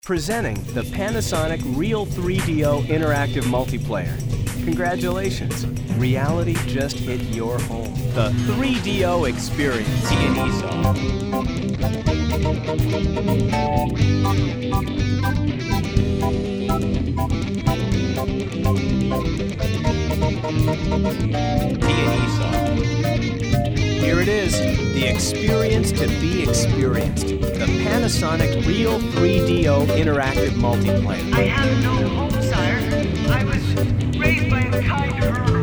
Presenting the Panasonic Real 3DO Interactive Multiplayer. Congratulations, reality just hit your home. The 3DO Experience. T&E Soft. Here it is, the experience to be experienced. The Panasonic Real 3DO Interactive Multiplayer. I have no home, sire. I was raised by a kind herb.